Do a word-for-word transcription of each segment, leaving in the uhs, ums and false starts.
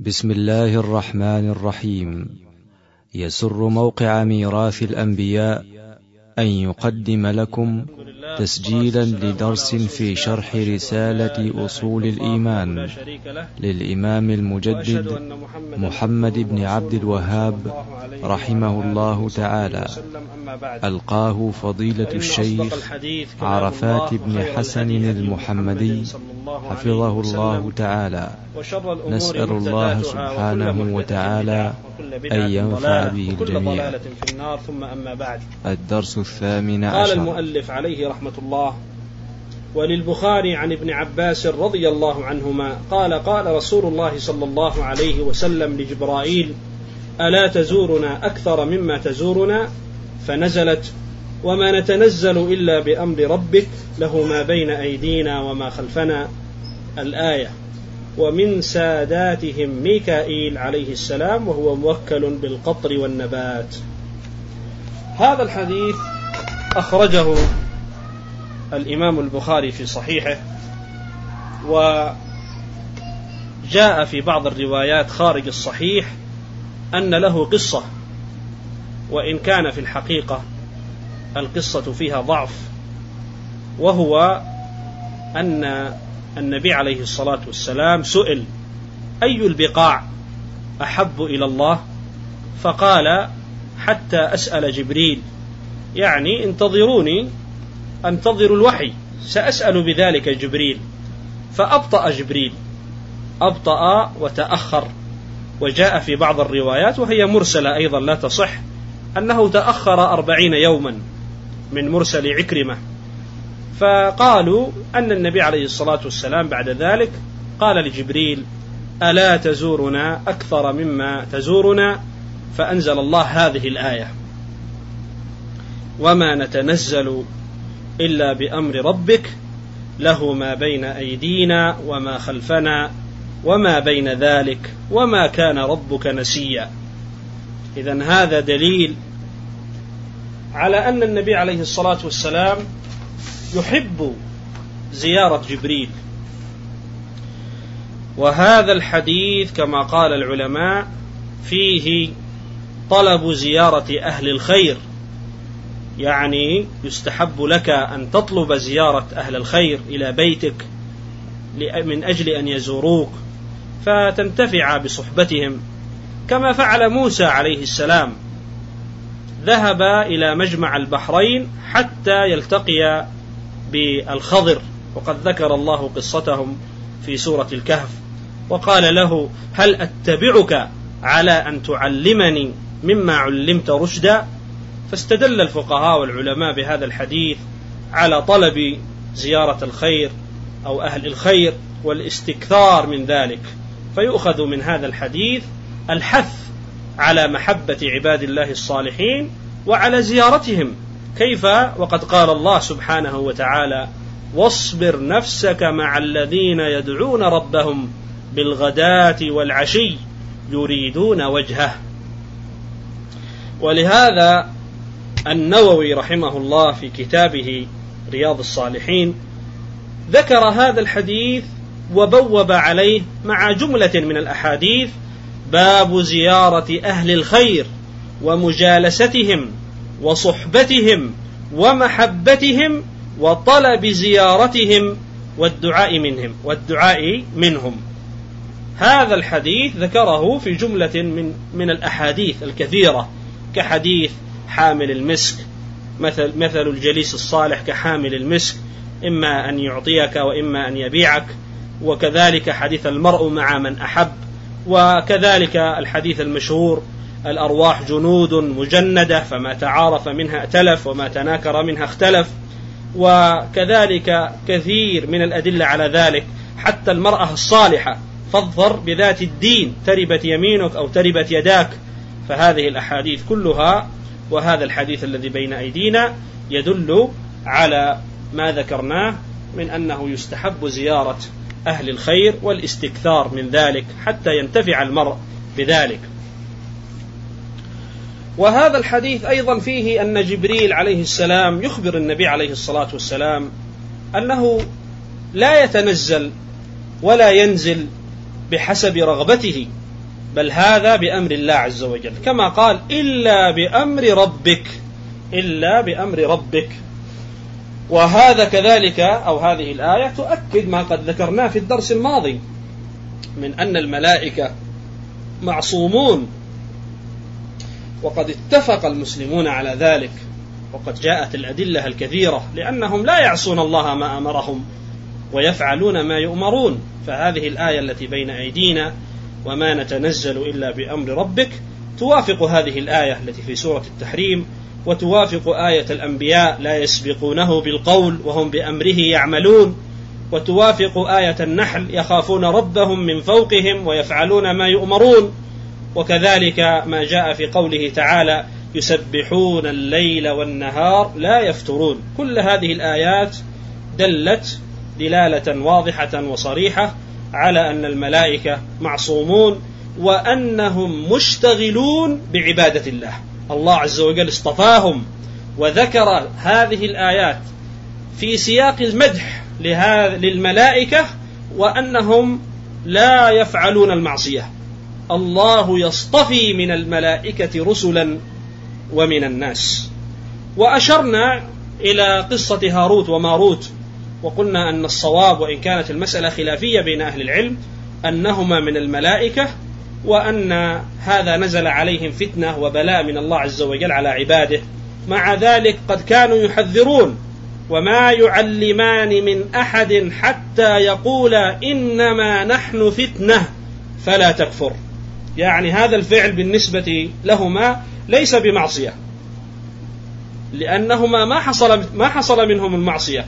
بسم الله الرحمن الرحيم. يسر موقع ميراث الأنبياء أن يقدم لكم تسجيلا لدرس في شرح رسالة أصول الإيمان للإمام المجدد محمد بن عبد الوهاب رحمه الله تعالى، ألقاه فضيلة الشيخ عرفات بن حسن المحمدي حفظه الله تعالى. نسأل الله سبحانه وتعالى أن ينفع به الجميع. الدرس الثامن عشر. قال المؤلف عليه رحمة الله: وللبخاري عن ابن عباس رضي الله عنهما قال: قال رسول الله صلى الله عليه وسلم لجبرائيل: ألا تزورنا أكثر مما تزورنا؟ فنزلت: وما نتنزل إلا بأمر ربك له ما بين أيدينا وما خلفنا، الآية. ومن ساداتهم ميكائيل عليه السلام، وهو موكل بالقطر والنبات. هذا الحديث أخرجه الإمام البخاري في صحيحه، وجاء في بعض الروايات خارج الصحيح أن له قصة، وإن كان في الحقيقة القصة فيها ضعف، وهو أن النبي عليه الصلاة والسلام سئل: أي البقاع أحب إلى الله؟ فقال: حتى أسأل جبريل، يعني انتظروني انتظروا الوحي، سأسأل بذلك جبريل. فأبطأ جبريل، أبطأ وتأخر. وجاء في بعض الروايات وهي مرسلة أيضا لا تصح أنه تأخر أربعين يوما من مرسل عكرمة. فقالوا أن النبي عليه الصلاة والسلام بعد ذلك قال لجبريل: ألا تزورنا أكثر مما تزورنا؟ فأنزل الله هذه الآية: وما نتنزل إلا بأمر ربك له ما بين أيدينا وما خلفنا وما بين ذلك وما كان ربك نسيا. إذن هذا دليل على أن النبي عليه الصلاة والسلام يحب زيارة جبريل. وهذا الحديث كما قال العلماء فيه طلب زيارة أهل الخير، يعني يستحب لك أن تطلب زيارة أهل الخير إلى بيتك من أجل أن يزوروك فتنتفع بصحبتهم، كما فعل موسى عليه السلام، ذهب إلى مجمع البحرين حتى يلتقي بالخضر، وقد ذكر الله قصتهم في سورة الكهف، وقال له: هل أتبعك على أن تعلمني مما علمت رشدا؟ فاستدل الفقهاء والعلماء بهذا الحديث على طلب زيارة الخير أو أهل الخير والاستكثار من ذلك. فيؤخذ من هذا الحديث الحث على محبة عباد الله الصالحين وعلى زيارتهم. كيف وقد قال الله سبحانه وتعالى: واصبر نفسك مع الذين يدعون ربهم بالغداة والعشي يريدون وجهه. ولهذا النووي رحمه الله في كتابه رياض الصالحين ذكر هذا الحديث وبوب عليه مع جملة من الأحاديث: باب زيارة أهل الخير ومجالستهم وصحبتهم ومحبتهم وطلب زيارتهم والدعاء منهم والدعاء منهم. هذا الحديث ذكره في جملة من من الأحاديث الكثيرة، كحديث حامل المسك، مثل مثل الجليس الصالح كحامل المسك، إما أن يعطيك وإما أن يبيعك، وكذلك حديث المرء مع من أحب، وكذلك الحديث المشهور: الأرواح جنود مجندة فما تعارف منها ائتلف وما تناكر منها اختلف. وكذلك كثير من الأدلة على ذلك، حتى المرأة الصالحة: فاظفر بذات الدين تربت يمينك أو تربت يداك. فهذه الأحاديث كلها وهذا الحديث الذي بين أيدينا يدل على ما ذكرناه من أنه يستحب زيارة أهل الخير والاستكثار من ذلك حتى ينتفع المرء بذلك. وهذا الحديث أيضا فيه أن جبريل عليه السلام يخبر النبي عليه الصلاة والسلام أنه لا يتنزل ولا ينزل بحسب رغبته، بل هذا بأمر الله عز وجل، كما قال إلا بأمر ربك، إلا بأمر ربك. وهذا كذلك أو هذه الآية تؤكد ما قد ذكرناه في الدرس الماضي من أن الملائكة معصومون، وقد اتفق المسلمون على ذلك، وقد جاءت الأدلة الكثيرة، لأنهم لا يعصون الله ما أمرهم ويفعلون ما يؤمرون. فهذه الآية التي بين أيدينا وما نتنزل إلا بأمر ربك توافق هذه الآية التي في سورة التحريم، وتوافق آية الأنبياء لا يسبقونه بالقول وهم بأمره يعملون، وتوافق آية النحل يخافون ربهم من فوقهم ويفعلون ما يؤمرون، وكذلك ما جاء في قوله تعالى يسبحون الليل والنهار لا يفترون. كل هذه الآيات دلت دلالة واضحة وصريحة على أن الملائكة معصومون وأنهم مشتغلون بعبادة الله. الله عز وجل اصطفاهم وذكر هذه الآيات في سياق المدح للملائكة وأنهم لا يفعلون المعصية. الله يصطفي من الملائكة رسلا ومن الناس. وأشرنا إلى قصة هاروت وماروت، وقلنا أن الصواب وإن كانت المسألة خلافية بين أهل العلم أنهما من الملائكة، وأن هذا نزل عليهم فتنة وبلاء من الله عز وجل على عباده. مع ذلك قد كانوا يحذرون وما يعلمان من أحد حتى يقولا إنما نحن فتنة فلا تكفر. يعني هذا الفعل بالنسبة لهما ليس بمعصية، لأنهما ما حصل ما حصل منهم المعصية،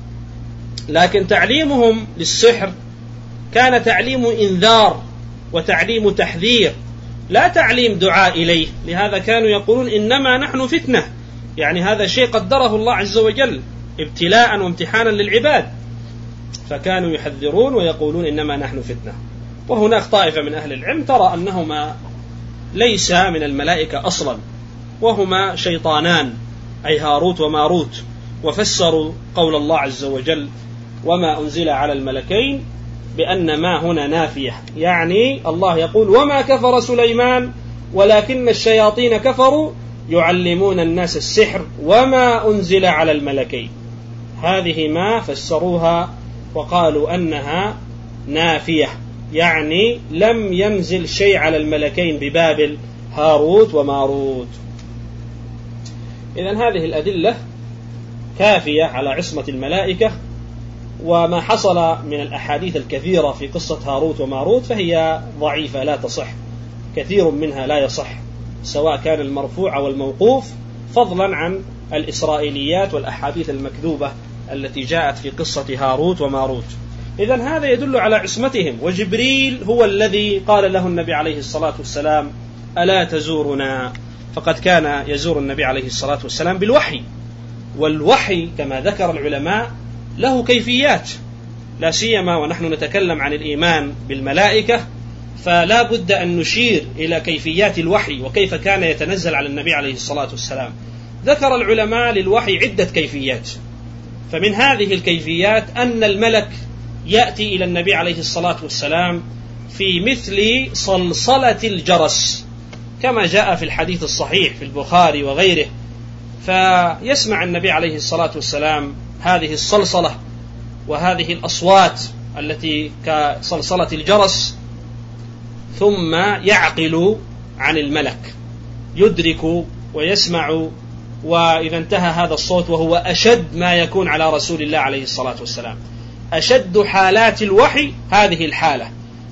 لكن تعليمهم للسحر كان تعليم إنذار وتعليم تحذير، لا تعليم دعاء إليه. لهذا كانوا يقولون إنما نحن فتنة، يعني هذا شيء قدره الله عز وجل ابتلاء وامتحانا للعباد، فكانوا يحذرون ويقولون إنما نحن فتنة. وهناك طائفة من أهل العلم ترى أنهما ليس من الملائكة أصلا، وهما شيطانان، أي هاروت وماروت. وفسروا قول الله عز وجل وما أنزل على الملكين بأن ما هنا نافية، يعني الله يقول وما كفر سليمان ولكن الشياطين كفروا يعلمون الناس السحر وما أنزل على الملكين. هذه ما فسروها وقالوا أنها نافية، يعني لم ينزل شيء على الملكين ببابل هاروت وماروت. إذن هذه الأدلة كافية على عصمة الملائكة. وما حصل من الأحاديث الكثيرة في قصة هاروت وماروت فهي ضعيفة لا تصح، كثير منها لا يصح، سواء كان المرفوع أو الموقوف، فضلا عن الإسرائيليات والأحاديث المكذوبة التي جاءت في قصة هاروت وماروت. إذن هذا يدل على عصمتهم. وجبريل هو الذي قال له النبي عليه الصلاة والسلام ألا تزورنا، فقد كان يزور النبي عليه الصلاة والسلام بالوحي، والوحي كما ذكر العلماء له كيفيات، لا سيما ونحن نتكلم عن الإيمان بالملائكة، فلا بد أن نشير إلى كيفيات الوحي وكيف كان يتنزل على النبي عليه الصلاة والسلام. ذكر العلماء للوحي عدة كيفيات، فمن هذه الكيفيات أن الملك يأتي إلى النبي عليه الصلاة والسلام في مثل صلصلة الجرس، كما جاء في الحديث الصحيح في البخاري وغيره، فيسمع النبي عليه الصلاة والسلام هذه الصلصلة وهذه الأصوات التي كصلصلة الجرس، ثم يعقل عن الملك، يدرك ويسمع. وإذا انتهى هذا الصوت وهو أشد ما يكون على رسول الله عليه الصلاة والسلام، أشد حالات الوحي هذه الحالة،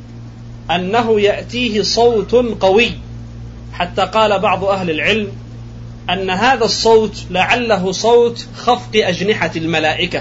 أنه يأتيه صوت قوي، حتى قال بعض أهل العلم أن هذا الصوت لعله صوت خفق أجنحة الملائكة،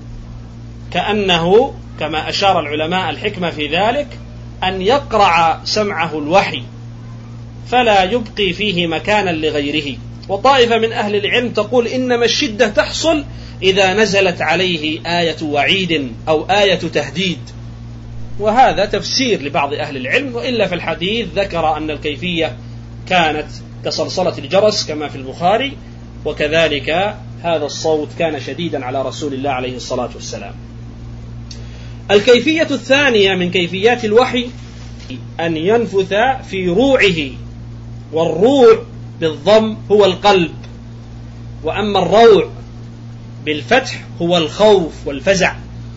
كأنه كما أشار العلماء الحكمة في ذلك أن يقرع سمعه الوحي فلا يبقي فيه مكانا لغيره. وطائفة من أهل العلم تقول إنما الشدة تحصل إذا نزلت عليه آية وعيد أو آية تهديد، وهذا تفسير لبعض أهل العلم. وإلا في الحديث ذكر أن الكيفية كانت كصلصلة الجرس كما في البخاري، وكذلك هذا الصوت كان شديدا على رسول الله عليه الصلاة والسلام. الكيفية الثانية من كيفيات الوحي أن ينفث في روعه، والروع بالضم هو القلب، وأما الروع بالفتح هو الخوف والفزع،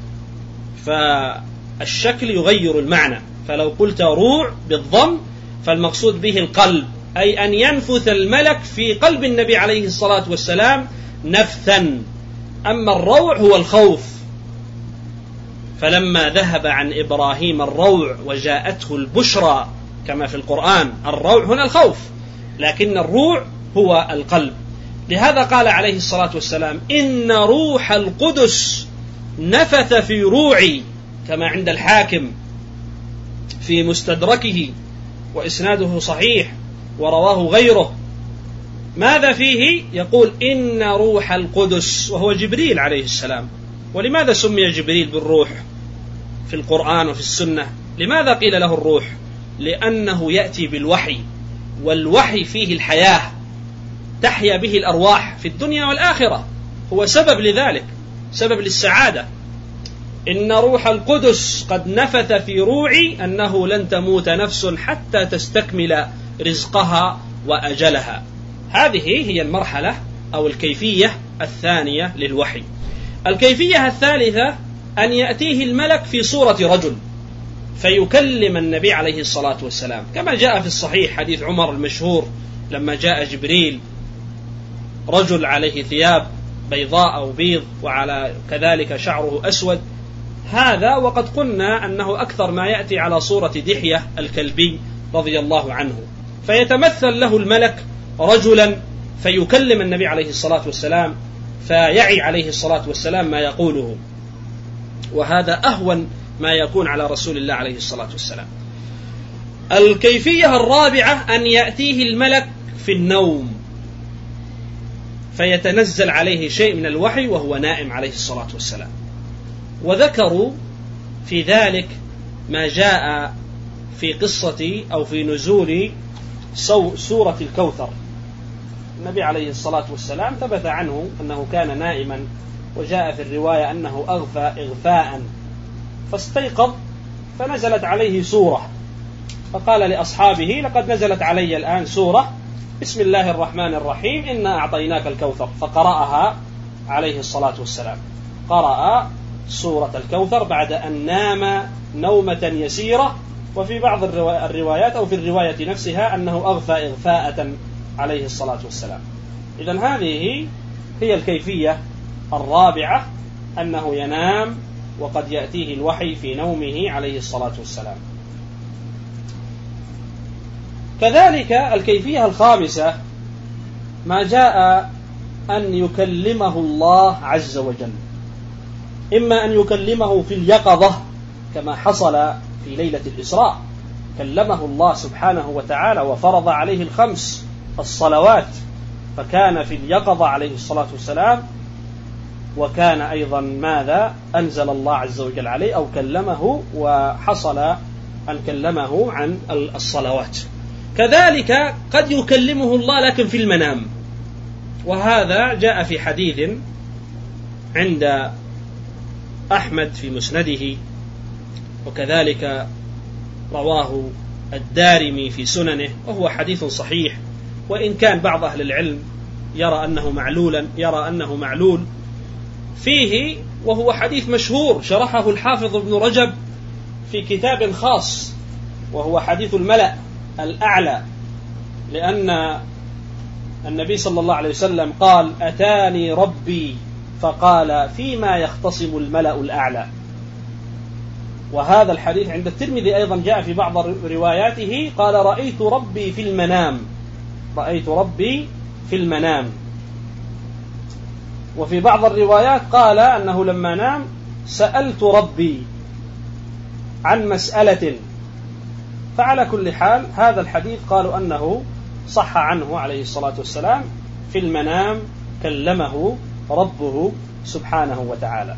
فالشكل يغير المعنى. فلو قلت روع بالضم فالمقصود به القلب، أي أن ينفث الملك في قلب النبي عليه الصلاة والسلام نفثا. أما الروع هو الخوف، فلما ذهب عن إبراهيم الروع وجاءته البشرى كما في القرآن، الروع هنا الخوف، لكن الروع هو القلب. لهذا قال عليه الصلاة والسلام: إن روح القدس نفث في روعي، كما عند الحاكم في مستدركه وإسناده صحيح ورواه غيره. ماذا فيه؟ يقول إن روح القدس، وهو جبريل عليه السلام. ولماذا سمي جبريل بالروح في القرآن وفي السنة؟ لماذا قيل له الروح؟ لأنه يأتي بالوحي، والوحي فيه الحياة، تحيا به الأرواح في الدنيا والآخرة، هو سبب لذلك، سبب للسعادة. إن روح القدس قد نفث في روعي أنه لن تموت نفس حتى تستكمل رزقها وأجلها. هذه هي المرحلة أو الكيفية الثانية للوحي. الكيفية الثالثة أن يأتيه الملك في صورة رجل فيكلم النبي عليه الصلاة والسلام، كما جاء في الصحيح حديث عمر المشهور لما جاء جبريل، رجل عليه ثياب بيضاء أو بيض وعلى كذلك شعره أسود، هذا وقد قلنا أنه أكثر ما يأتي على صورة دحية الكلبي رضي الله عنه، فيتمثل له الملك رجلا فيكلم النبي عليه الصلاة والسلام، فيعي عليه الصلاة والسلام ما يقوله، وهذا أهون ما يكون على رسول الله عليه الصلاة والسلام. الكيفية الرابعة أن يأتيه الملك في النوم فيتنزل عليه شيء من الوحي وهو نائم عليه الصلاة والسلام. وذكروا في ذلك ما جاء في قصة أو في نزول سورة الكوثر. النبي عليه الصلاة والسلام ثبت عنه أنه كان نائما، وجاء في الرواية أنه أغفى إغفاء، فاستيقظ فنزلت عليه سورة، فقال لأصحابه: لقد نزلت علي الآن سورة بسم الله الرحمن الرحيم إنا أعطيناك الكوثر، فقرأها عليه الصلاة والسلام. قرأ سورة الكوثر بعد أن نام نومة يسيرة، وفي بعض الروايات أو في الرواية نفسها أنه أغفى إغفاءة عليه الصلاة والسلام. إذن هذه هي الكيفية الرابعة، أنه ينام وقد يأتيه الوحي في نومه عليه الصلاة والسلام. كذلك الكيفية الخامسة ما جاء أن يكلمه الله عز وجل، إما أن يكلمه في اليقظة كما حصل في ليلة الإسراء، كلمه الله سبحانه وتعالى وفرض عليه الخمس الصلوات، فكان في اليقظة عليه الصلاة والسلام، وكان أيضا ماذا أنزل الله عز وجل عليه أو كلمه وحصل أن كلمه عن الصلوات. كذلك قد يكلمه الله لكن في المنام، وهذا جاء في حديث عند أحمد في مسنده، وكذلك رواه الدارمي في سننه، وهو حديث صحيح، وإن كان بعض أهل العلم يرى أنه معلولا يرى أنه معلول فيه، وهو حديث مشهور شرحه الحافظ ابن رجب في كتاب خاص، وهو حديث الملأ الأعلى، لأن النبي صلى الله عليه وسلم قال: أتاني ربي فقال فيما يختصم الملأ الأعلى. وهذا الحديث عند الترمذي أيضا جاء في بعض رواياته قال: رأيت ربي في المنام، رأيت ربي في المنام. وفي بعض الروايات قال أنه لما نام سألت ربي عن مسألة. فعلى كل حال هذا الحديث قالوا أنه صح عنه عليه الصلاة والسلام، في المنام كلمه ربه سبحانه وتعالى.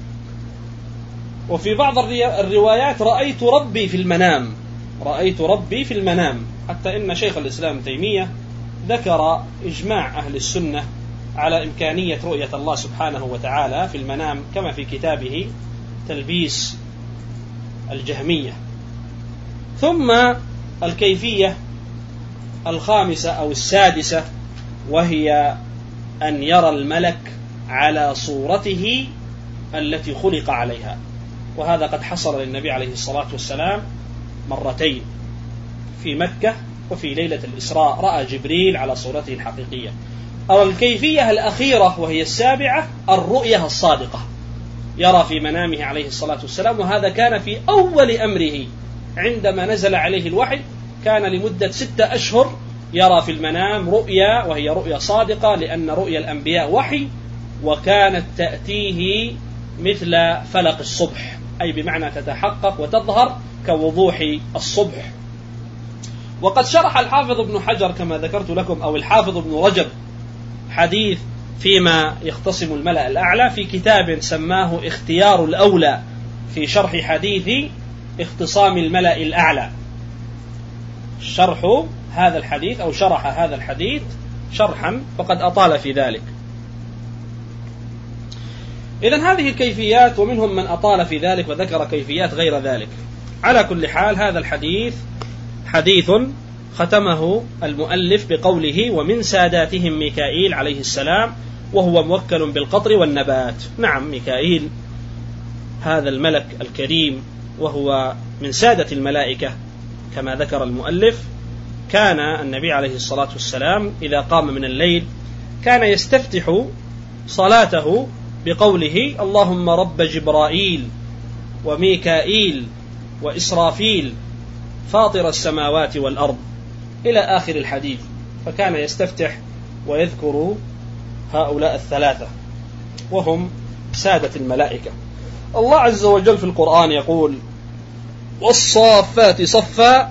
وفي بعض الروايات رأيت ربي في المنام، رأيت ربي في المنام، حتى إن شيخ الإسلام تيمية ذكر إجماع أهل السنة على إمكانية رؤية الله سبحانه وتعالى في المنام، كما في كتابه تلبيس الجهمية. ثم الكيفية الخامسة أو السادسة، وهي أن يرى الملك على صورته التي خلق عليها، وهذا قد حصل للنبي عليه الصلاة والسلام مرتين في مكة وفي ليلة الإسراء، رأى جبريل على صورته الحقيقية. أو الكيفية الأخيرة وهي السابعة، الرؤية الصادقة، يرى في منامه عليه الصلاة والسلام، وهذا كان في أول أمره عندما نزل عليه الوحي، كان لمدة ستة أشهر يرى في المنام رؤيا، وهي رؤيا صادقة، لأن رؤيا الأنبياء وحي، وكانت تأتيه مثل فلق الصبح، أي بمعنى تتحقق وتظهر كوضوح الصبح. وقد شرح الحافظ ابن حجر كما ذكرت لكم، أو الحافظ ابن رجب، حديث فيما يختصم الملأ الأعلى في كتاب سماه اختيار الأولى في شرح حديث اختصام الملأ الأعلى، شرح هذا الحديث أو شرح هذا الحديث شرحا، فقد أطال في ذلك. إذن هذه الكيفيات، ومنهم من أطال في ذلك وذكر كيفيات غير ذلك. على كل حال هذا الحديث حديث ختمه المؤلف بقوله: ومن ساداتهم ميكائيل عليه السلام، وهو موكل بالقطر والنبات. نعم، ميكائيل هذا الملك الكريم وهو من سادة الملائكة كما ذكر المؤلف. كان النبي عليه الصلاة والسلام إذا قام من الليل كان يستفتح صلاته بقوله: اللهم رب جبرائيل وميكائيل وإسرافيل فاطر السماوات والأرض، إلى آخر الحديث. فكان يستفتح ويذكر هؤلاء الثلاثة وهم سادة الملائكة. الله عز وجل في القرآن يقول: والصافات صفا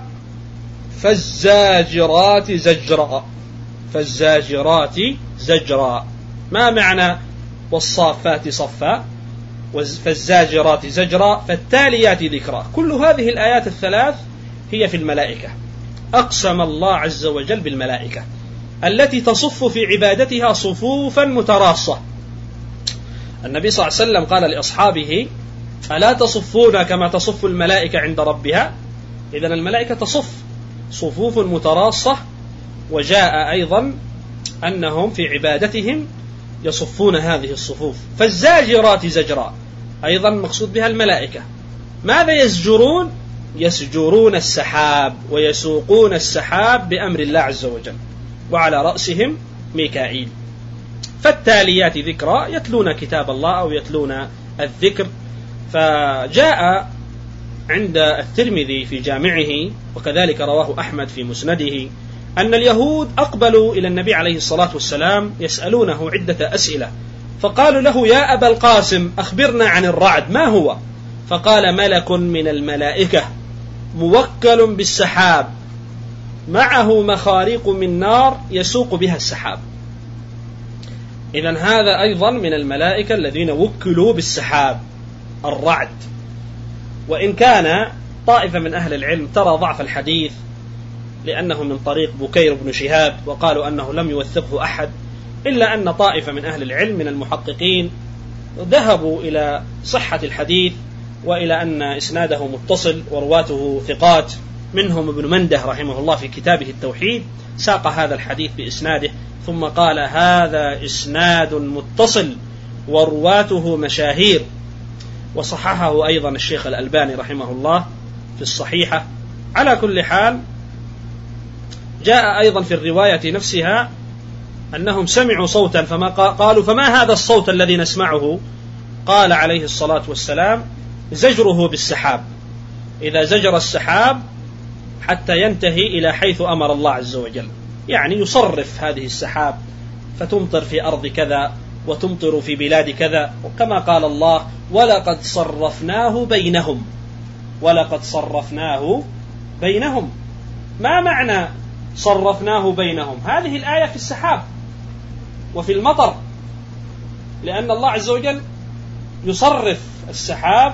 فالزاجرات زجرا. فالزاجرات زجرا، ما معنى والصافات صفا فالزاجرات زجرا فالتاليات ذكرا؟ كل هذه الآيات الثلاث هي في الملائكة. أقسم الله عز وجل بالملائكة التي تصف في عبادتها صفوفا متراصة. النبي صلى الله عليه وسلم قال لأصحابه: ألا تصفون كما تصف الملائكة عند ربها؟ إذن الملائكة تصف صفوف متراصة. وجاء أيضا أنهم في عبادتهم يصفون هذه الصفوف. فالزاجرات زجرا أيضا مقصود بها الملائكة. ماذا يزجرون؟ يسجرون السحاب ويسوقون السحاب بأمر الله عز وجل، وعلى رأسهم ميكائيل. فالتاليات ذكرى، يتلون كتاب الله أو يتلون الذكر. فجاء عند الترمذي في جامعه، وكذلك رواه أحمد في مسنده، أن اليهود أقبلوا إلى النبي عليه الصلاة والسلام يسألونه عدة أسئلة، فقالوا له: يا أبا القاسم أخبرنا عن الرعد، ما هو؟ فقال: ملك من الملائكة موكل بالسحاب معه مخاريق من نار يسوق بها السحاب. إذن هذا أيضا من الملائكة الذين وكلوا بالسحاب، الرعد. وإن كان طائفة من أهل العلم ترى ضعف الحديث لأنه من طريق بكير بن شهاب، وقالوا أنه لم يوثقه أحد، إلا أن طائفة من أهل العلم من المحققين ذهبوا إلى صحة الحديث وإلى أن إسناده متصل ورواته ثقات. منهم ابن منده رحمه الله في كتابه التوحيد ساق هذا الحديث بإسناده، ثم قال: هذا إسناد متصل ورواته مشاهير. وصححه أيضا الشيخ الألباني رحمه الله في الصحيحة. على كل حال جاء أيضا في الرواية نفسها أنهم سمعوا صوتا، فما قالوا: فما هذا الصوت الذي نسمعه؟ قال عليه الصلاة والسلام: زجره بالسحاب. إذا زجر السحاب حتى ينتهي إلى حيث أمر الله عز وجل، يعني يصرف هذه السحاب فتمطر في أرض كذا وتمطر في بلاد كذا، وكما قال الله: ولقد صرفناه بينهم. ولقد صرفناه بينهم. ما معنى صرفناه بينهم؟ هذه الآية في السحاب وفي المطر، لأن الله عز وجل يصرف السحاب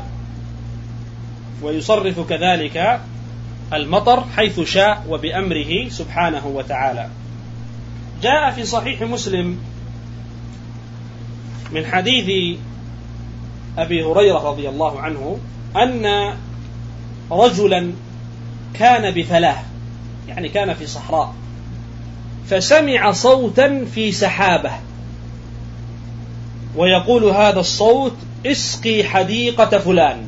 ويصرف كذلك المطر حيث شاء وبأمره سبحانه وتعالى. جاء في صحيح مسلم من حديث أبي هريرة رضي الله عنه أن رجلا كان بفلاة، يعني كان في صحراء، فسمع صوتا في سحابة ويقول هذا الصوت اسقي حديقة فلان،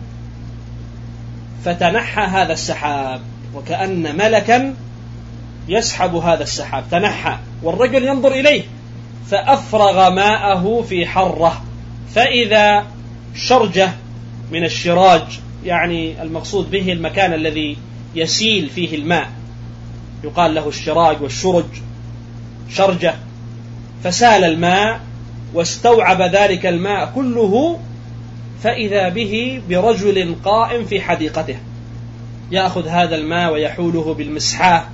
فتنحى هذا السحاب وكأن ملكا يسحب هذا السحاب، تنحى والرجل ينظر إليه، فأفرغ ماءه في حرة، فإذا شرجة من الشراج، يعني المقصود به المكان الذي يسيل فيه الماء، يقال له الشراج والشرج، شرجة، فسال الماء واستوعب ذلك الماء كله، فإذا به برجل قائم في حديقته يأخذ هذا الماء ويحوله بالمسحاه،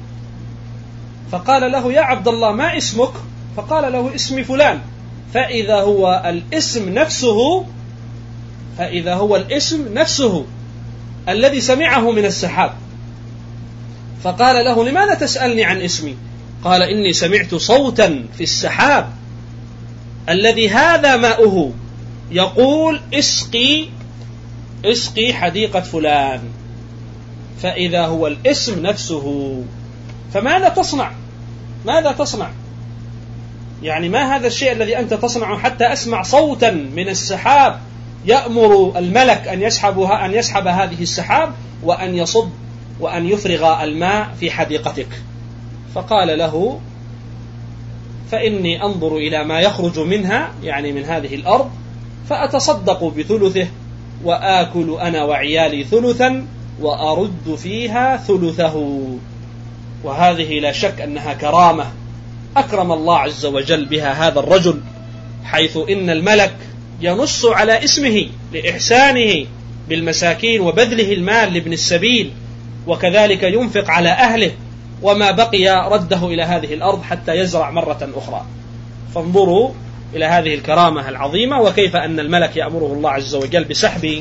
فقال له يا عبد الله ما اسمك؟ فقال له اسمي فلان، فإذا هو الاسم نفسه فإذا هو الاسم نفسه الذي سمعه من السحاب، فقال له لماذا تسألني عن اسمي؟ قال إني سمعت صوتا في السحاب الذي هذا ماؤه يقول اسقي اسقي حديقة فلان، فإذا هو الاسم نفسه، فماذا تصنع؟ ماذا تصنع؟ يعني ما هذا الشيء الذي أنت تصنعه حتى أسمع صوتا من السحاب يأمر الملك أن يسحبها أن يسحب هذه السحاب وأن يصب وأن يفرغ الماء في حديقتك؟ فقال له فإني أنظر إلى ما يخرج منها، يعني من هذه الأرض، فأتصدق بثلثه وآكل أنا وعيالي ثلثا وأرد فيها ثلثه. وهذه لا شك أنها كرامة أكرم الله عز وجل بها هذا الرجل، حيث إن الملك ينص على اسمه لإحسانه بالمساكين وبذله المال لابن السبيل، وكذلك ينفق على أهله، وما بقي رده إلى هذه الأرض حتى يزرع مرة أخرى. فانظروا إلى هذه الكرامة العظيمة، وكيف أن الملك يأمره الله عز وجل بسحب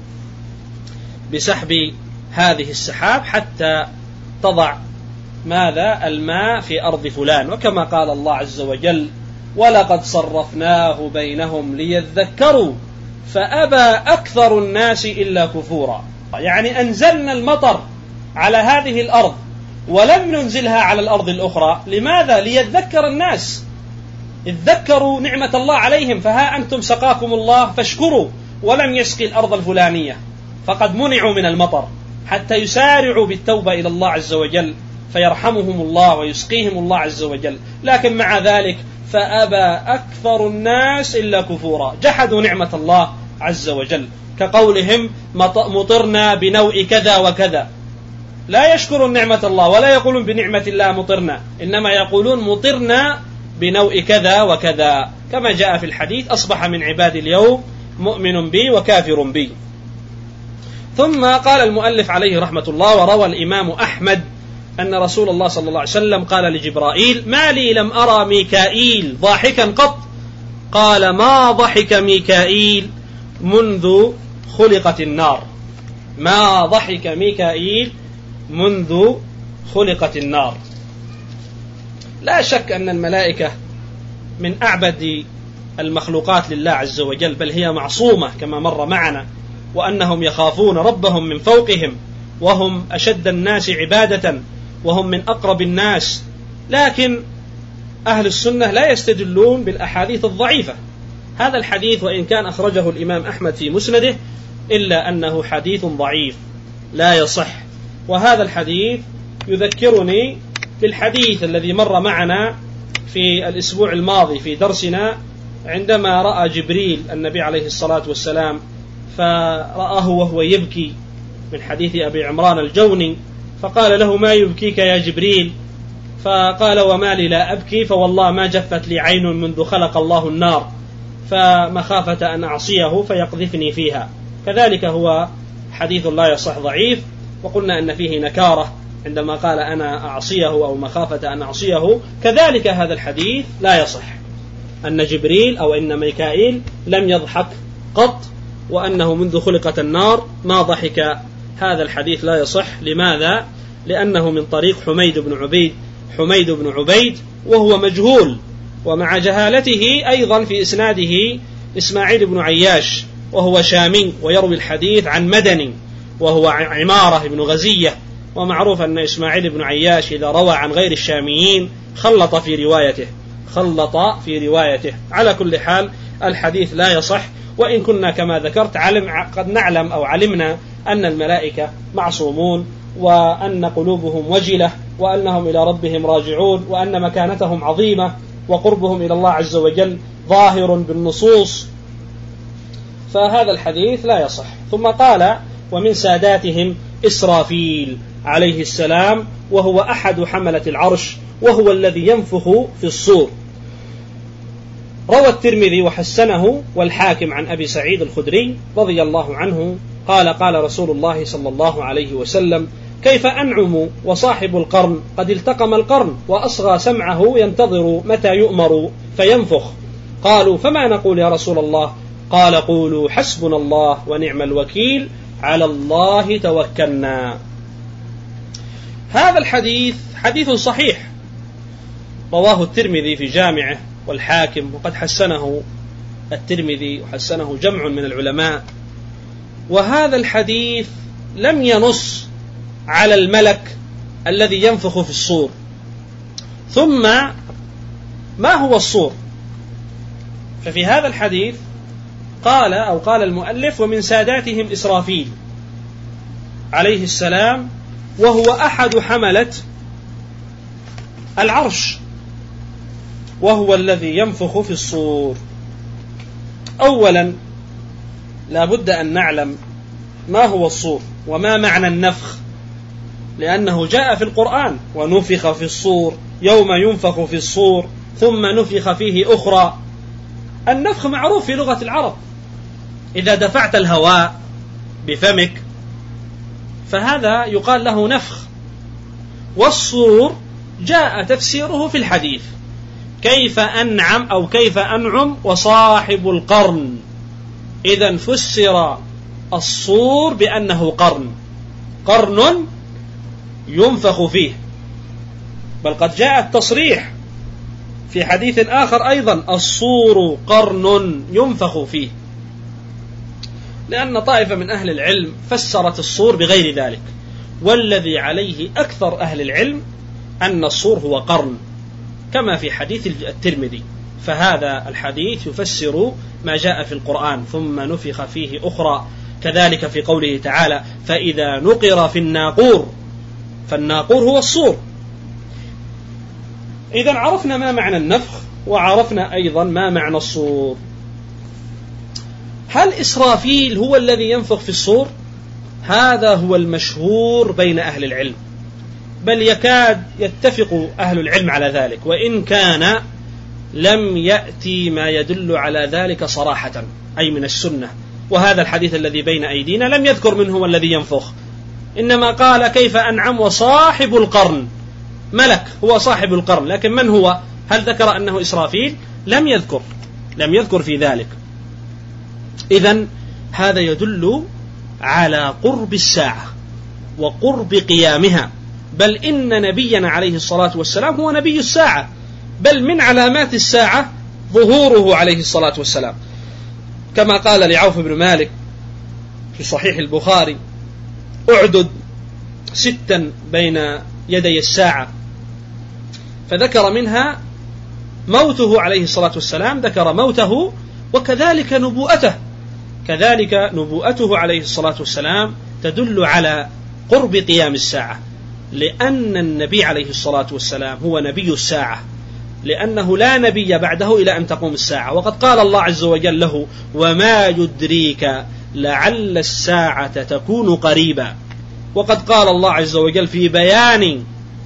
بسحب هذه السحاب حتى تضع ماذا الماء في أرض فلان. وكما قال الله عز وجل ولقد صرفناه بينهم ليذكروا فأبى أكثر الناس إلا كفورا، يعني أنزلنا المطر على هذه الأرض ولم ننزلها على الأرض الأخرى. لماذا؟ ليذكر الناس، إذ ذكروا نعمة الله عليهم، فها أنتم سقاكم الله فاشكروا، ولم يسقي الأرض الفلانية، فقد منعوا من المطر، حتى يسارعوا بالتوبة إلى الله عز وجل فيرحمهم الله ويسقيهم الله عز وجل. لكن مع ذلك فأبى أكثر الناس إلا كفورا، جحدوا نعمة الله عز وجل، كقولهم مطرنا بنوع كذا وكذا، لا يشكرون نعمة الله ولا يقولون بنعمة الله مطرنا، إنما يقولون مطرنا بنوع كذا وكذا، كما جاء في الحديث أصبح من عباد اليوم مؤمن بي وكافر بي. ثم قال المؤلف عليه رحمة الله: وروى الإمام أحمد أن رسول الله صلى الله عليه وسلم قال لجبرائيل: ما لي لم أرى ميكائيل ضاحكا قط؟ قال: ما ضحك ميكائيل منذ خلقت النار. ما ضحك ميكائيل منذ خلقت النار. لا شك أن الملائكة من أعبد المخلوقات لله عز وجل، بل هي معصومة كما مر معنا، وأنهم يخافون ربهم من فوقهم، وهم أشد الناس عبادة، وهم من أقرب الناس. لكن أهل السنة لا يستدلون بالأحاديث الضعيفة. هذا الحديث وإن كان أخرجه الإمام أحمد في مسنده، إلا أنه حديث ضعيف لا يصح. وهذا الحديث يذكرني بالحديث الذي مر معنا في الأسبوع الماضي في درسنا، عندما رأى جبريل النبي عليه الصلاة والسلام فرآه وهو يبكي، من حديث أبي عمران الجوني، فقال له: ما يبكيك يا جبريل؟ فقال: وما لي لا أبكي، فوالله ما جفت لي عين منذ خلق الله النار، فمخافة أن أعصيه فيقذفني فيها. كذلك هو حديث لا يصح ضعيف، وقلنا أن فيه نكارة عندما قال أنا أعصيه أو مخافة أن أعصيه. كذلك هذا الحديث لا يصح، أن جبريل أو أن ميكائيل لم يضحك قط، وأنه منذ خلقت النار ما ضحك. هذا الحديث لا يصح. لماذا؟ لأنه من طريق حميد بن عبيد حميد بن عبيد وهو مجهول، ومع جهالته أيضا في إسناده إسماعيل بن عياش وهو شامي، ويروي الحديث عن مدني وهو عمارة بن غزية، ومعروف أن إسماعيل بن عياش إذا روى عن غير الشاميين خلط في روايته خلط في روايته على كل حال الحديث لا يصح، وإن كنا كما ذكرت علم قد نعلم أو علمنا أن الملائكة معصومون، وأن قلوبهم وجلة، وأنهم إلى ربهم راجعون، وأن مكانتهم عظيمة، وقربهم إلى الله عز وجل ظاهر بالنصوص، فهذا الحديث لا يصح. ثم قال: ومن ساداتهم إسرافيل عليه السلام، وهو أحد حملة العرش، وهو الذي ينفخ في الصور. روى الترمذي وحسنه والحاكم عن أبي سعيد الخدري رضي الله عنه قال: قال رسول الله صلى الله عليه وسلم: كيف أنعم وصاحب القرن قد التقم القرن وأصغى سمعه ينتظر متى يؤمر فينفخ. قالوا: فما نقول يا رسول الله؟ قال: قولوا حسبنا الله ونعم الوكيل، على الله توكلنا. هذا الحديث حديث صحيح، رواه الترمذي في جامعه والحاكم، وقد حسنه الترمذي وحسنه جمع من العلماء. وهذا الحديث لم ينص على الملك الذي ينفخ في الصور. ثم ما هو الصور؟ ففي هذا الحديث قال أو قال المؤلف: ومن ساداتهم إسرافيل عليه السلام، وهو أحد حملة العرش، وهو الذي ينفخ في الصور. أولا لا بد أن نعلم ما هو الصور وما معنى النفخ، لأنه جاء في القرآن: ونفخ في الصور يوم ينفخ في الصور ثم نفخ فيه أخرى. النفخ معروف في لغة العرب، إذا دفعت الهواء بفمك فهذا يقال له نفخ. والصور جاء تفسيره في الحديث: كيف أنعم أو كيف أنعم وصاحب القرن. إذن فسر الصور بأنه قرن، قرن ينفخ فيه. بل قد جاء التصريح في حديث آخر أيضا: الصور قرن ينفخ فيه، لأن طائفة من أهل العلم فسرت الصور بغير ذلك، والذي عليه أكثر أهل العلم أن الصور هو قرن كما في حديث الترمذي. فهذا الحديث يفسر ما جاء في القرآن: ثم نفخ فيه أخرى. كذلك في قوله تعالى: فإذا نقر في الناقور، فالناقور هو الصور. إذن عرفنا ما معنى النفخ، وعرفنا أيضا ما معنى الصور. هل إسرافيل هو الذي ينفخ في الصور؟ هذا هو المشهور بين أهل العلم، بل يكاد يتفق أهل العلم على ذلك، وإن كان لم يأتي ما يدل على ذلك صراحة، أي من السنة. وهذا الحديث الذي بين أيدينا لم يذكر من هو الذي ينفخ، إنما قال: كيف أنعم وصاحب القرن. ملك هو صاحب القرن، لكن من هو؟ هل ذكر أنه إسرافيل؟ لم يذكر لم يذكر في ذلك. إذن هذا يدل على قرب الساعة وقرب قيامها، بل إن نبينا عليه الصلاة والسلام هو نبي الساعة، بل من علامات الساعة ظهوره عليه الصلاة والسلام، كما قال لعوف بن مالك في صحيح البخاري: أعدد ستا بين يدي الساعة، فذكر منها موته عليه الصلاة والسلام، ذكر موته وكذلك نبوءته، كذلك نبوءته عليه الصلاة والسلام تدل على قرب قيام الساعة، لأن النبي عليه الصلاة والسلام هو نبي الساعة، لأنه لا نبي بعده إلى أن تقوم الساعة. وقد قال الله عز وجل له: وما يدريك لعل الساعة تكون قريبا. وقد قال الله عز وجل في بيان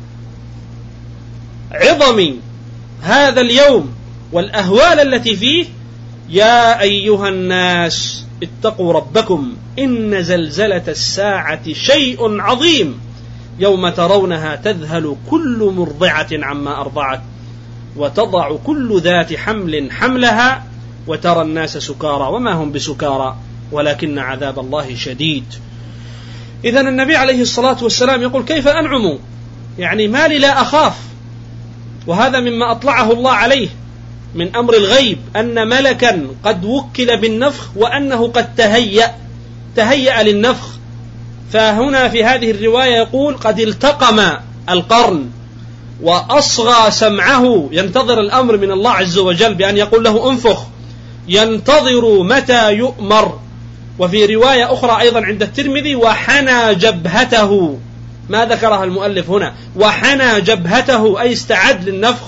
عظم هذا اليوم والأهوال التي فيه: يا أيها الناس اتقوا ربكم إن زلزلة الساعة شيء عظيم يوم ترونها تذهل كل مرضعة عما أرضعت وتضع كل ذات حمل حملها وترى الناس سكارى وما هم بسكارى ولكن عذاب الله شديد. إذن النبي عليه الصلاة والسلام يقول: كيف أنعم؟ يعني ما لي لا أخاف. وهذا مما أطلعه الله عليه من أمر الغيب، أن ملكا قد وكل بالنفخ، وأنه قد تهيأ تهيأ للنفخ، فهنا في هذه الرواية يقول قد التقم القرن وأصغى سمعه، ينتظر الأمر من الله عز وجل بأن يقول له انفخ، ينتظر متى يؤمر. وفي رواية أخرى أيضا عند الترمذي وحنى جبهته، ما ذكرها المؤلف هنا، وحنى جبهته أي استعد للنفخ.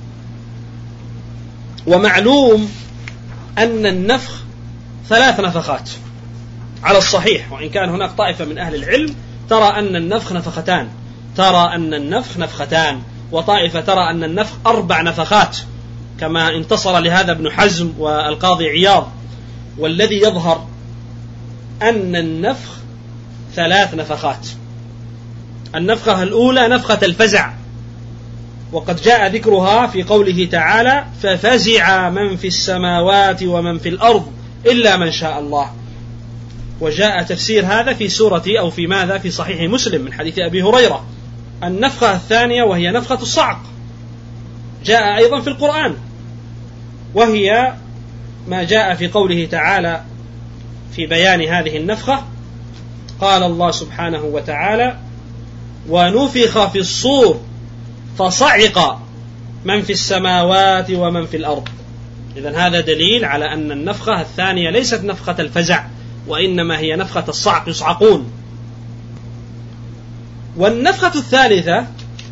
ومعلوم أن النفخ ثلاث نفخات على الصحيح، وإن كان هناك طائفة من أهل العلم ترى أن النفخ نفختان ترى أن النفخ نفختان وطائفة ترى أن النفخ أربع نفخات، كما انتصر لهذا ابن حزم والقاضي عياض. والذي يظهر أن النفخ ثلاث نفخات. النفخة الأولى نفخة الفزع، وقد جاء ذكرها في قوله تعالى ففزع من في السماوات ومن في الأرض إلا من شاء الله. وجاء تفسير هذا في سورة أو في ماذا في صحيح مسلم من حديث أبي هريرة. النفخة الثانية وهي نفخة الصعق جاء أيضا في القرآن، وهي ما جاء في قوله تعالى في بيان هذه النفخة. قال الله سبحانه وتعالى ونفخ في الصور فصعق من في السماوات ومن في الأرض. إذن هذا دليل على أن النفخة الثانية ليست نفخة الفزع، وإنما هي نفخة الصعق، يصعقون. والنفخة الثالثة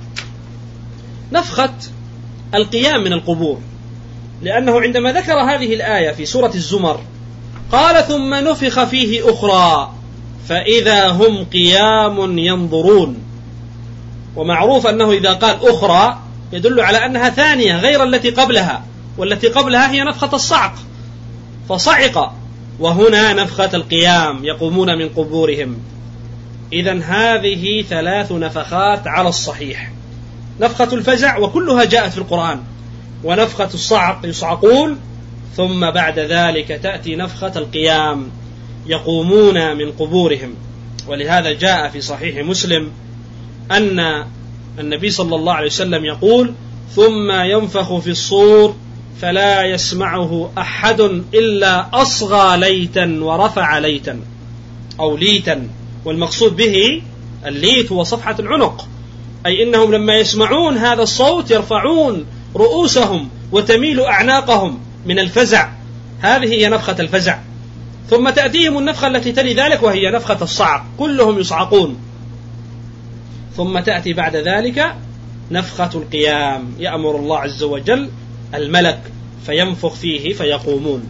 نفخة القيام من القبور، لأنه عندما ذكر هذه الآية في سورة الزمر قال ثم نفخ فيه أخرى فإذا هم قيام ينظرون. ومعروف أنه إذا قال أخرى يدل على أنها ثانية غير التي قبلها، والتي قبلها هي نفخة الصعق فصعق، وهنا نفخة القيام يقومون من قبورهم. إذن هذه ثلاث نفخات على الصحيح، نفخة الفزع وكلها جاءت في القرآن، ونفخة الصعق يصعقون، ثم بعد ذلك تأتي نفخة القيام يقومون من قبورهم. ولهذا جاء في صحيح مسلم أن النبي صلى الله عليه وسلم يقول ثم ينفخ في الصور فلا يسمعه أحد إلا أصغى ليتا ورفع ليتا أو ليتا. والمقصود به الليت هو صفحة العنق، أي إنهم لما يسمعون هذا الصوت يرفعون رؤوسهم وتميل أعناقهم من الفزع. هذه هي نفخة الفزع. ثم تأتيهم النفخة التي تلي ذلك وهي نفخة الصعق، كلهم يصعقون. ثم تأتي بعد ذلك نفخة القيام، يأمر الله عز وجل الملك فينفخ فيه فيقومون.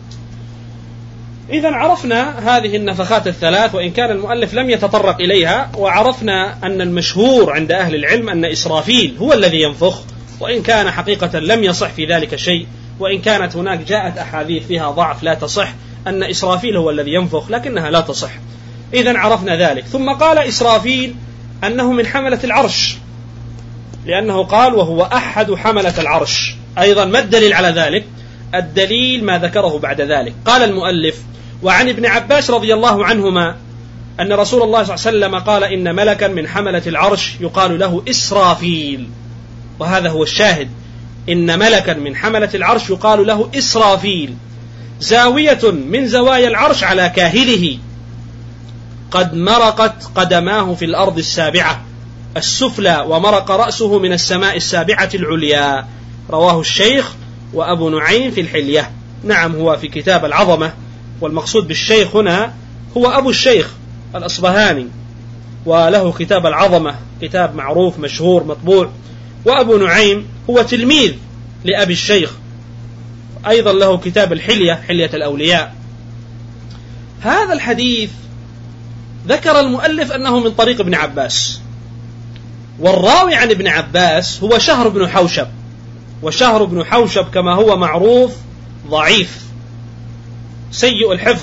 إذن عرفنا هذه النفخات الثلاث، وإن كان المؤلف لم يتطرق إليها، وعرفنا أن المشهور عند أهل العلم أن إسرافيل هو الذي ينفخ، وإن كان حقيقة لم يصح في ذلك شيء، وإن كانت هناك جاءت أحاديث فيها ضعف لا تصح أن إسرافيل هو الذي ينفخ، لكنها لا تصح. إذن عرفنا ذلك. ثم قال إسرافيل أنه من حملة العرش، لأنه قال وهو أحد حملة العرش. أيضا ما الدليل على ذلك؟ الدليل ما ذكره بعد ذلك. قال المؤلف وعن ابن عباس رضي الله عنهما أن رسول الله صلى الله عليه وسلم قال إن ملكا من حملة العرش يقال له إسرافيل، وهذا هو الشاهد، إن ملكا من حملة العرش يقال له إسرافيل زاوية من زوايا العرش على كاهله قد مرقت قدماه في الأرض السابعة السفلى ومرق رأسه من السماء السابعة العليا. رواه الشيخ وأبو نعيم في الحلية. نعم هو في كتاب العظمة، والمقصود بالشيخ هنا هو أبو الشيخ الأصبهاني، وله كتاب العظمة كتاب معروف مشهور مطبوع. وأبو نعيم هو تلميذ لأبي الشيخ، أيضا له كتاب الحلية حلية الأولياء. هذا الحديث ذكر المؤلف أنه من طريق ابن عباس، والراوي عن ابن عباس هو شهر بن حوشب، وشهر بن حوشب كما هو معروف ضعيف سيء الحفظ.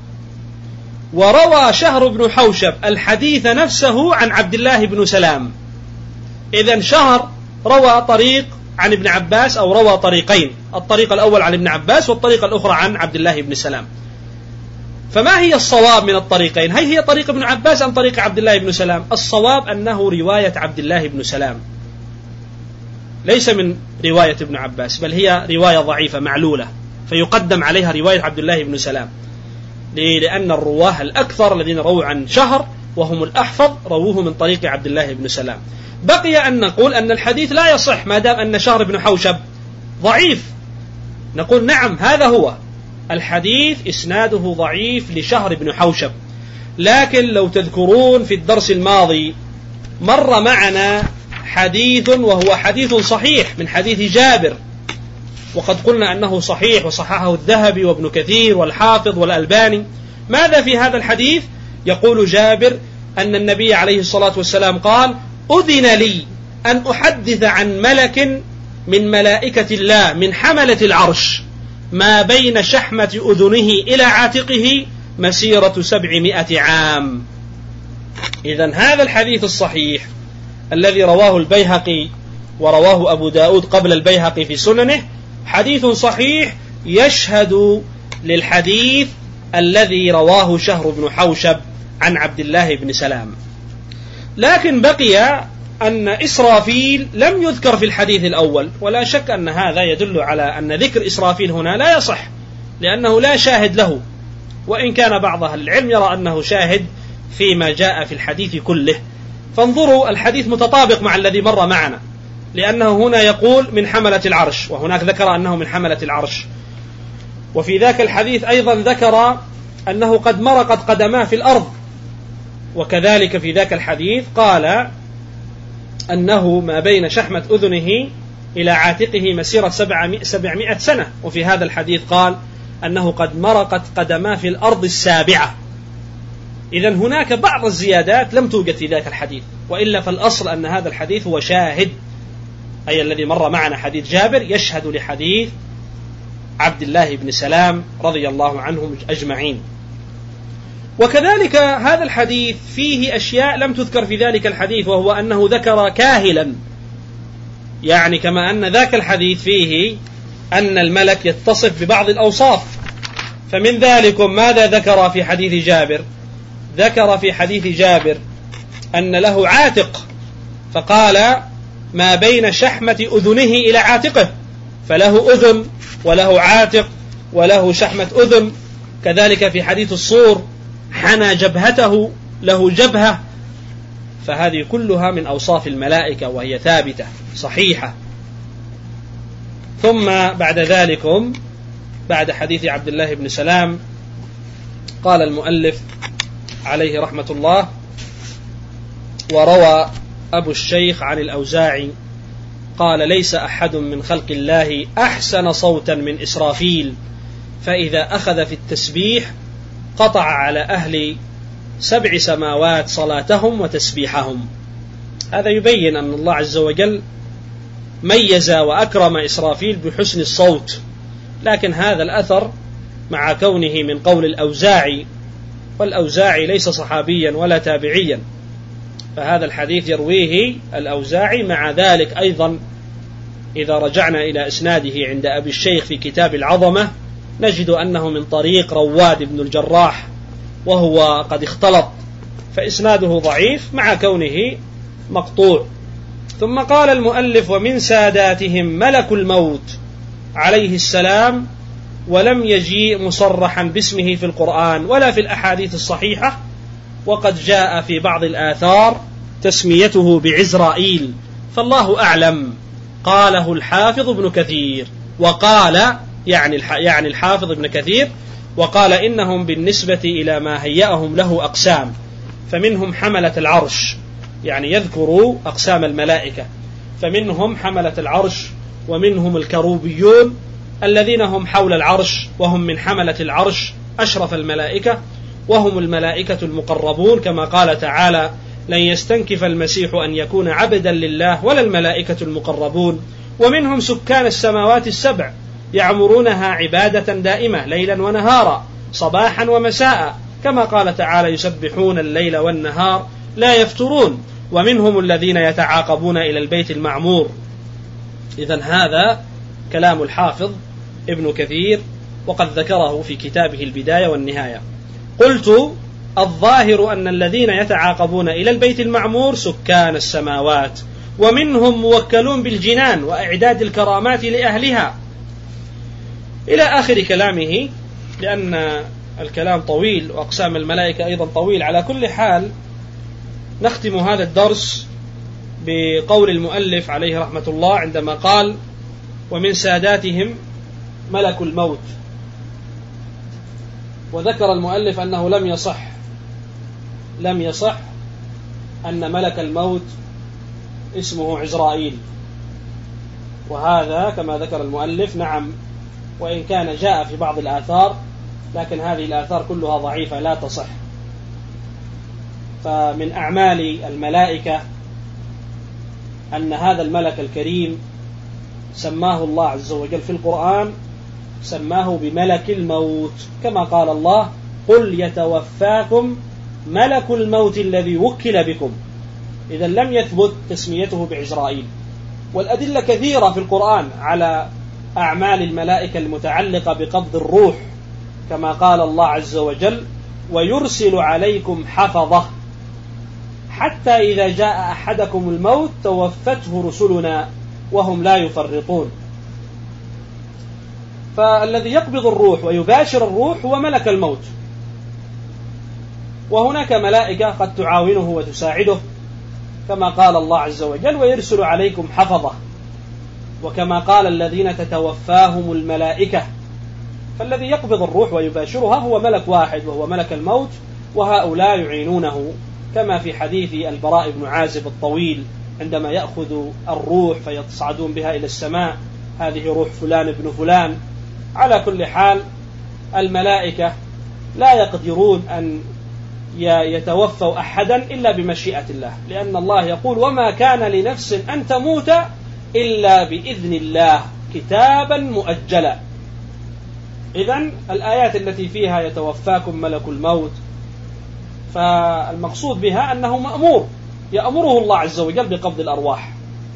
وروى شهر بن حوشب الحديث نفسه عن عبد الله بن سلام. إذن شهر روى طريق عن ابن عباس أو روى طريقين، الطريق الأول عن ابن عباس والطريق الأخرى عن عبد الله بن سلام. فما هي الصواب من الطريقين؟ هل هي طريق ابن عباس أم طريق عبد الله بن سلام؟ الصواب أنه رواية عبد الله بن سلام، ليس من رواية ابن عباس، بل هي رواية ضعيفة معلولة، فيقدم عليها رواية عبد الله بن سلام، لأن الرواه الأكثر الذين رووا عن شهر وهم الأحفظ رووه من طريق عبد الله بن سلام. بقي أن نقول أن الحديث لا يصح ما دام أن شهر بن حوشب ضعيف. نقول نعم هذا هو الحديث، إسناده ضعيف لشهر بن حوشب. لكن لو تذكرون في الدرس الماضي مر معنا حديث وهو حديث صحيح من حديث جابر، وقد قلنا أنه صحيح وصححه الذهبي وابن كثير والحافظ والألباني. ماذا في هذا الحديث؟ يقول جابر أن النبي عليه الصلاة والسلام قال: أذن لي أن أحدث عن ملك من ملائكة الله من حملة العرش ما بين شحمة أذنه إلى عاتقه مسيرة سبعمائة عام. إذن هذا الحديث الصحيح الذي رواه البيهقي ورواه أبو داود قبل البيهقي في سننه حديث صحيح يشهد للحديث الذي رواه شهر بن حوشب عن عبد الله بن سلام. لكن بقي أن إسرافيل لم يذكر في الحديث الأول، ولا شك أن هذا يدل على أن ذكر إسرافيل هنا لا يصح لأنه لا شاهد له، وإن كان بعض أهل العلم يرى أنه شاهد فيما جاء في الحديث كله. فانظروا الحديث متطابق مع الذي مر معنا، لأنه هنا يقول من حملة العرش وهناك ذكر أنه من حملة العرش، وفي ذاك الحديث أيضا ذكر أنه قد مرقت قدماه في الأرض، وكذلك في ذاك الحديث قال أنه ما بين شحمة أذنه إلى عاتقه مسيرة سبعمائة سنة، وفي هذا الحديث قال أنه قد مرقت قدماه في الأرض السابعة. إذن هناك بعض الزيادات لم توجد في ذاك الحديث، وإلا فالأصل أن هذا الحديث هو شاهد، أي الذي مر معنا حديث جابر يشهد لحديث عبد الله بن سلام رضي الله عنهم أجمعين. وكذلك هذا الحديث فيه أشياء لم تذكر في ذلك الحديث، وهو أنه ذكر كاهلا، يعني كما أن ذاك الحديث فيه أن الملك يتصف ببعض الأوصاف، فمن ذلك ماذا ذكر في حديث جابر؟ ذكر في حديث جابر أن له عاتق، فقال ما بين شحمة أذنه إلى عاتقه، فله أذن وله عاتق وله شحمة أذن. كذلك في حديث الصور حنى جبهته، له جبهة. فهذه كلها من أوصاف الملائكة وهي ثابتة صحيحة. ثم بعد ذلك بعد حديث عبد الله بن سلام قال المؤلف عليه رحمة الله: وروى أبو الشيخ عن الأوزاعي قال: ليس أحد من خلق الله أحسن صوتا من إسرافيل، فإذا أخذ في التسبيح قطع على أهل سبع سماوات صلاتهم وتسبيحهم. هذا يبين أن الله عز وجل ميز وأكرم إسرافيل بحسن الصوت، لكن هذا الأثر مع كونه من قول الأوزاعي، والأوزاعي ليس صحابيا ولا تابعيا، فهذا الحديث يرويه الأوزاعي. مع ذلك أيضا إذا رجعنا إلى إسناده عند أبي الشيخ في كتاب العظمة نجد أنه من طريق رواد بن الجراح، وهو قد اختلط، فإسناده ضعيف مع كونه مقطوع. ثم قال المؤلف: ومن ساداتهم ملك الموت عليه السلام، ولم يجيء مصرحا باسمه في القرآن ولا في الأحاديث الصحيحة، وقد جاء في بعض الآثار تسميته بعزرائيل، فالله أعلم. قاله الحافظ ابن كثير، وقال يعني يعني الحافظ ابن كثير وقال إنهم بالنسبة إلى ما هيأهم له أقسام، فمنهم حملة العرش، يعني يذكروا أقسام الملائكة، فمنهم حملة العرش، ومنهم الكروبيون الذين هم حول العرش، وهم من حملة العرش أشرف الملائكة، وهم الملائكة المقربون، كما قال تعالى: لن يستنكف المسيح أن يكون عبدا لله ولا الملائكة المقربون. ومنهم سكان السماوات السبع يعمرونها عبادة دائمة ليلا ونهارا صباحا ومساء، كما قال تعالى: يسبحون الليل والنهار لا يفترون. ومنهم الذين يتعاقبون إلى البيت المعمور. إذن هذا كلام الحافظ ابن كثير، وقد ذكره في كتابه البداية والنهاية. قلت: الظاهر أن الذين يتعاقبون إلى البيت المعمور سكان السماوات، ومنهم موكلون بالجنان وإعداد الكرامات لأهلها، إلى آخر كلامه، لأن الكلام طويل وأقسام الملائكة أيضا طويل. على كل حال نختم هذا الدرس بقول المؤلف عليه رحمة الله عندما قال: ومن ساداتهم ملك الموت. وذكر المؤلف أنه لم يصح لم يصح أن ملك الموت اسمه عزرائيل، وهذا كما ذكر المؤلف نعم وإن كان جاء في بعض الآثار، لكن هذه الآثار كلها ضعيفة لا تصح. فمن أعمال الملائكة أن هذا الملك الكريم سماه الله عز وجل في القرآن، سماه بملك الموت، كما قال الله: قل يتوفاكم ملك الموت الذي وكل بكم. إذا لم يثبت تسميته بعزرائيل. والأدلة كثيرة في القرآن على أعمال الملائكة المتعلقة بقبض الروح، كما قال الله عز وجل: ويرسل عليكم حفظة حتى إذا جاء أحدكم الموت توفته رسلنا وهم لا يفرطون. فالذي يقبض الروح ويباشر الروح هو ملك الموت. وهناك ملائكة قد تعاونه وتساعده، كما قال الله عز وجل: ويرسل عليكم حفظة، وكما قال: الذين تتوفاهم الملائكة. فالذي يقبض الروح ويباشرها هو ملك واحد وهو ملك الموت، وهؤلاء يعينونه، كما في حديث البراء بن عازب الطويل عندما يأخذ الروح فيصعدون بها إلى السماء: هذه روح فلان ابن فلان. على كل حال الملائكة لا يقدرون أن يتوفوا أحدا إلا بمشيئة الله، لأن الله يقول: وما كان لنفس أن تموت إلا بإذن الله كتابا مؤجلا. إذن الآيات التي فيها يتوفاكم ملك الموت، فالمقصود بها أنه مأمور، يأمره الله عز وجل بقبض الأرواح.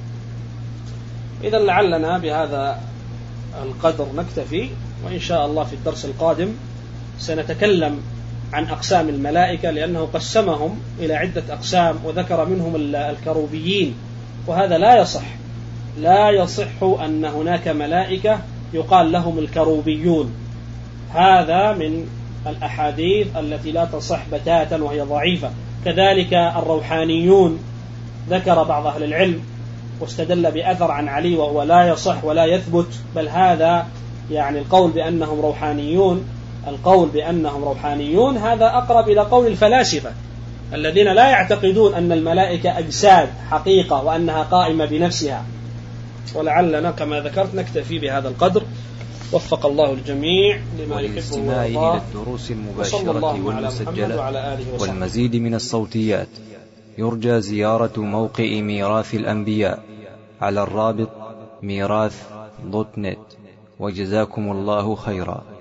إذن لعلنا بهذا القدر نكتفي، وإن شاء الله في الدرس القادم سنتكلم عن أقسام الملائكة، لأنه قسمهم إلى عدة أقسام وذكر منهم الكروبيين، وهذا لا يصح لا يصح أن هناك ملائكة يقال لهم الكروبيون. هذا من الأحاديث التي لا تصح بتاتا وهي ضعيفة. كذلك الروحانيون ذكر بعض أهل العلم واستدل بأثر عن علي وهو لا يصح ولا يثبت، بل هذا يعني القول بأنهم روحانيون القول بأنهم روحانيون هذا أقرب إلى قول الفلاسفة الذين لا يعتقدون أن الملائكة أجساد حقيقة وأنها قائمة بنفسها. ولعلنا كما ذكرت نكتفي بهذا القدر، وفق الله الجميع لما يحبه ويرضاه. إلى الدروس المباشرة والمسجلة والمزيد من الصوتيات يرجى زيارة موقع ميراث الأنبياء على الرابط ميراث دوت نت. وجزاكم الله خيرا.